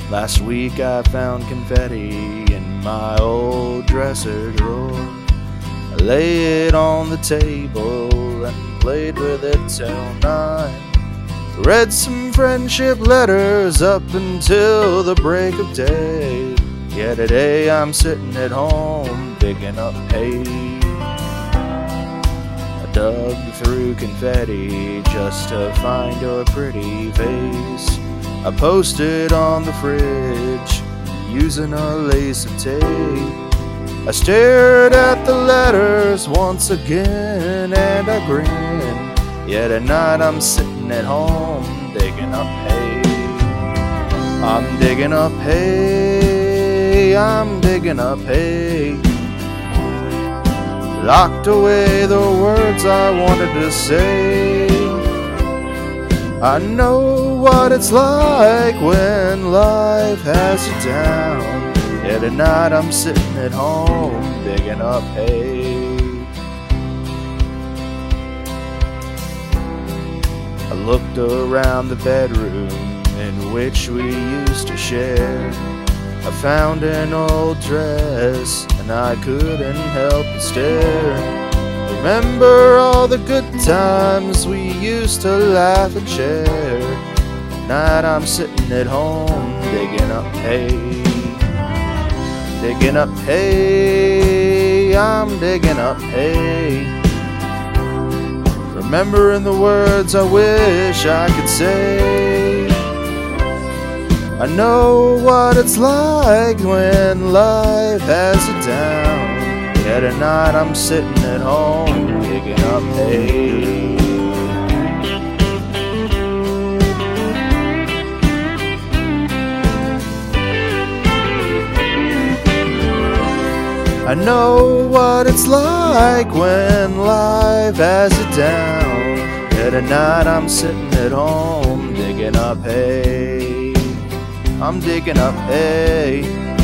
Last week I found confetti in my old dresser drawer. I lay it on the table and played with it till 9. Read some friendship letters up until the break of day. Yeah, today I'm sitting at home digging up hay. I dug through confetti just to find your pretty face. I posted on the fridge using a lace of tape. I stared at the letters once again and I grinned. Yeah, tonight I'm sitting at home digging up hay. I'm digging up hay, I'm digging up hay. Locked away the words I wanted to say. I know what it's like when life has you down. Yeah, tonight I'm sitting at home digging up hay. I looked around the bedroom in which we used to share. I found an old dress and I couldn't help but stare. Remember all the good times we used to laugh and share. Tonight I'm sitting at home digging up hay. Digging up hay, I'm digging up hay. Remembering the words I wish I could say. I know what it's like when life has you down. Yeah, tonight I'm sitting at home digging up hay. I know what it's like when life has you down. Yeah, tonight I'm sitting at home digging up hay. I'm digging up hay.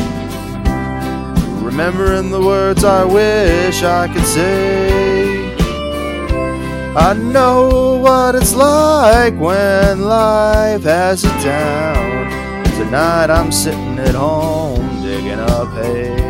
Remembering the words I wish I could say. I know what it's like when life has you down. Tonight I'm sitting at home digging up hay.